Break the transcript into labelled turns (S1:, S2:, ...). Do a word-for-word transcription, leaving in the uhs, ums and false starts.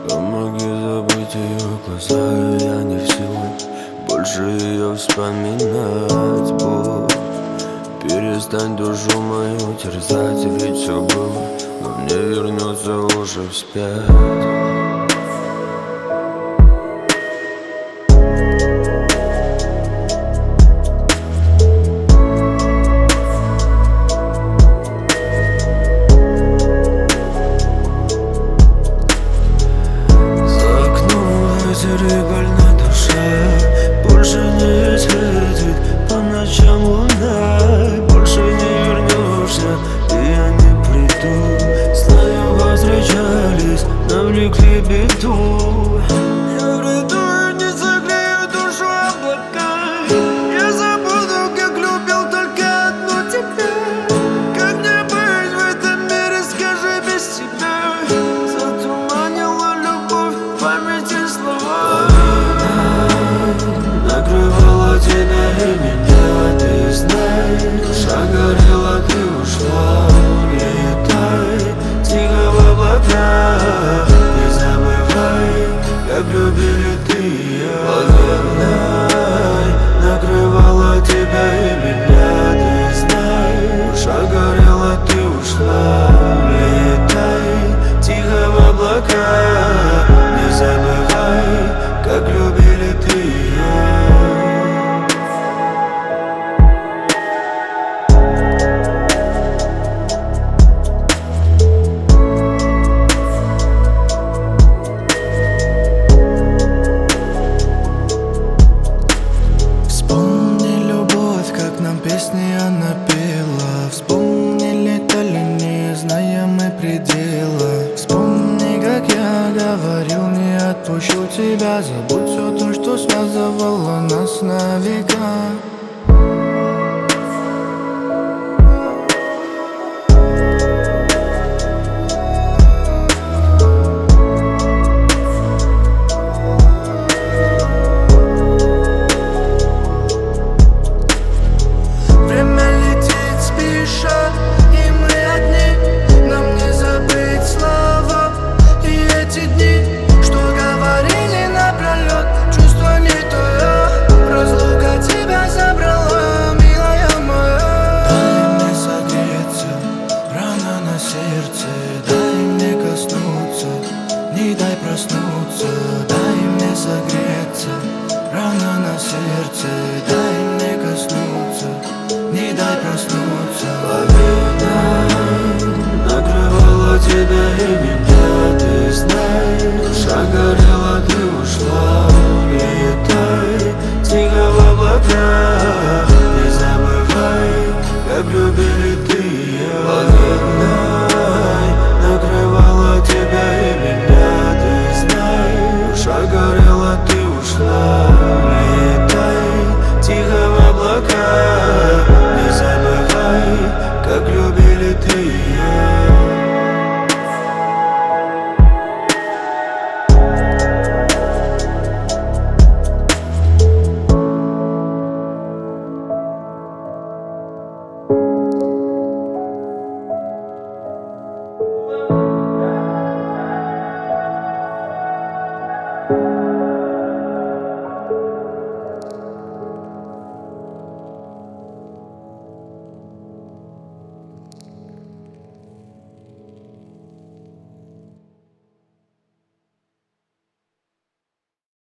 S1: Помоги забыть ее глаза, я не в силах больше ее вспоминать. Будь, перестань душу мою терзать, ведь все было, но мне вернется уже вспять. Рыбаль на душе, больше не светит по ночам луна. Больше не вернешься, и я не приду. Знаю, повстречались, навлекли беду. Я приду и не согрею душу облака. Я забуду, как любил только одну тебя. Как мне быть в этом мире, скажи, без тебя? Затуманила любовь в памяти слова. Накрывала тебя и меня, ты знай. Душа горела, ты ушла. Летай тихо в облака. Не забывай, как любили ты и я. Повернай, накрывала тебя и меня, ты знай. Душа горела, ты ушла. Летай тихо в облака. Не забывай, как любили ты и я. Вспомни любовь, как нам песни она пела. Вспомни, летали, не зная мы предела. Вспомни, как я говорил, не отпущу тебя. Забудь все то, что связывало нас на века.